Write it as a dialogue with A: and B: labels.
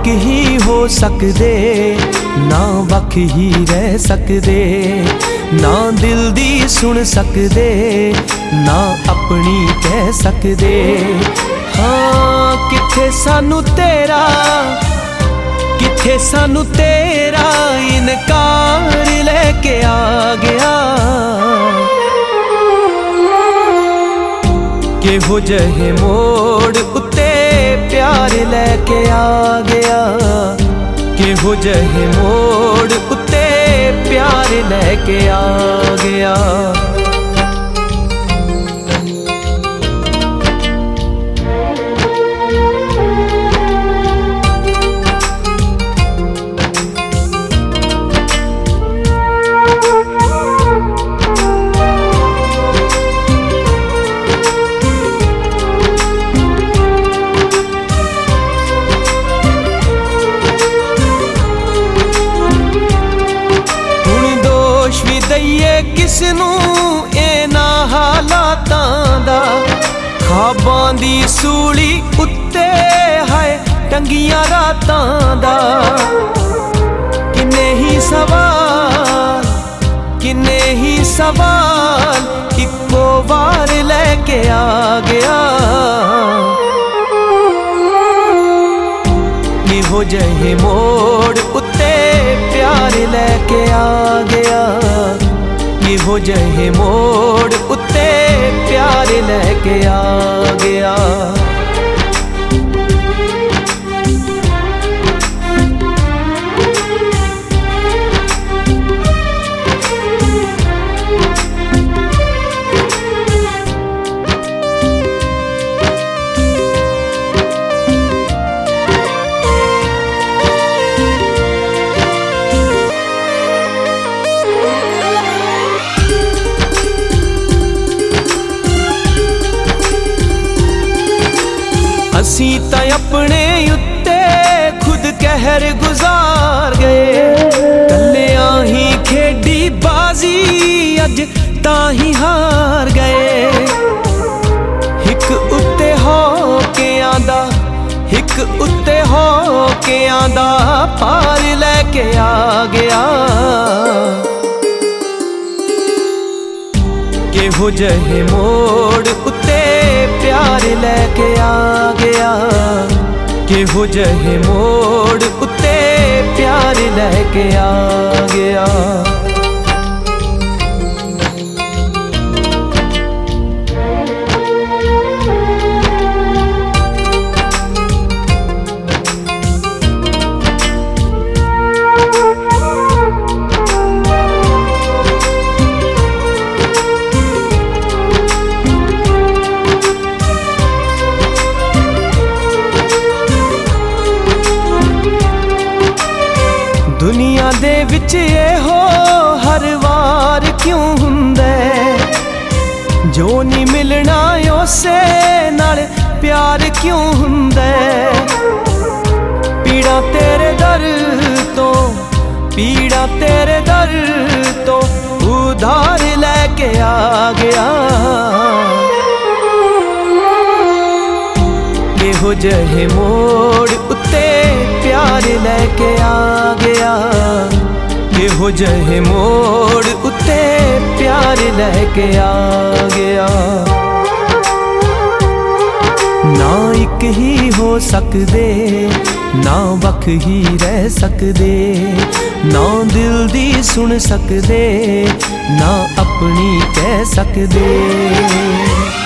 A: एक ही हो सकदे, ना वख ही रह सकदे, ना दिल दी सुन सकदे, ना अपनी कह सकदे। हाँ किथे सानू तेरा, किथे सानू तेरा इनकार लेके आ गया। केहो जहे मोड़ उत्ते प्यार लेके आ गया। केहो जहे मोड़ उत्ते प्यार लेके आ गया। दईए किसनू इन्हां हालातां दा, ख्वाबां दी सूली उत्ते हाय टंगियां रातां दा। किन्ने ही सवाल, किन्ने ही सवाल इक्को वार लेके आ गया। केहो जहे मोड़ उत्ते प्यार लेके आ गया। केहो जहे मोड़ उत्ते प्यार लेके आ गया। असी तां अपने उत्ते खुद कहर गुजार गए। कल्लियां ही खेडी बाजी अज तां ही हार गए। हिक उत्ते हो के आंदा, हिक उत्ते हो के आंदा पार लेके आ गया। केहो जहे मोड़ उत्ते प्यार लेके आ गया। केहो जहे मोड़ उत्ते प्यार लेके आ गया। दुनिया दे विच एहो हर वार क्यों हुंदे, जो नहीं मिलना उसे नाल प्यार क्यों हुंदे। पीड़ा तेरे दर तो, पीड़ा तेरे दर तो उधार लेके आ गया। केहो जहे मोड़ उत्ते प्यार लेके आ गया। केहो जहे मोड़ उत्ते प्यार लेके आ गया। ना एक ही हो सकदे, ना वख ही रह सकदे, ना दिल दी सुन सकदे, ना अपनी कह सकदे।